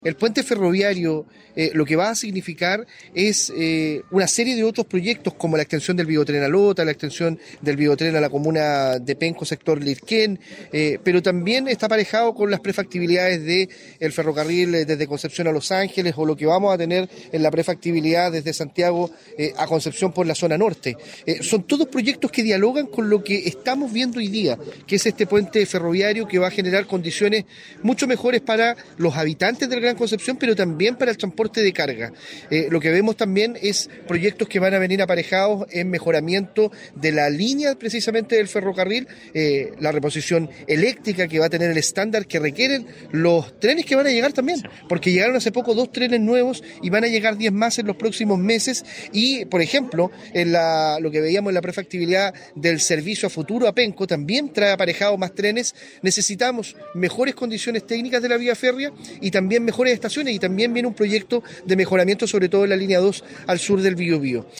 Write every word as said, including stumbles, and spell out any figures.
El puente ferroviario eh, lo que va a significar es eh, una serie de otros proyectos como la extensión del Biotren a Lota, la extensión del Biotren a la comuna de Penco, sector Lirquén, eh, pero también está aparejado con las prefactibilidades del ferrocarril eh, desde Concepción a Los Ángeles o lo que vamos a tener en la prefactibilidad desde Santiago eh, a Concepción por la zona norte. Eh, son todos proyectos que dialogan con lo que estamos viendo hoy día, que es este puente ferroviario que va a generar condiciones mucho mejores para los habitantes del Gran Concepción, pero también para el transporte de carga. Eh, lo que vemos también es proyectos que van a venir aparejados en mejoramiento de la línea precisamente del ferrocarril, eh, la reposición eléctrica que va a tener el estándar que requieren los trenes que van a llegar también, porque llegaron hace poco dos trenes nuevos y van a llegar diez más en los próximos meses y, por ejemplo, en la, lo que veíamos en la prefactibilidad del servicio a futuro a Penco también trae aparejados más trenes. Necesitamos mejores condiciones técnicas de la vía férrea y también mejores estaciones, y también viene un proyecto de mejoramiento sobre todo en la línea dos al sur del Biobío.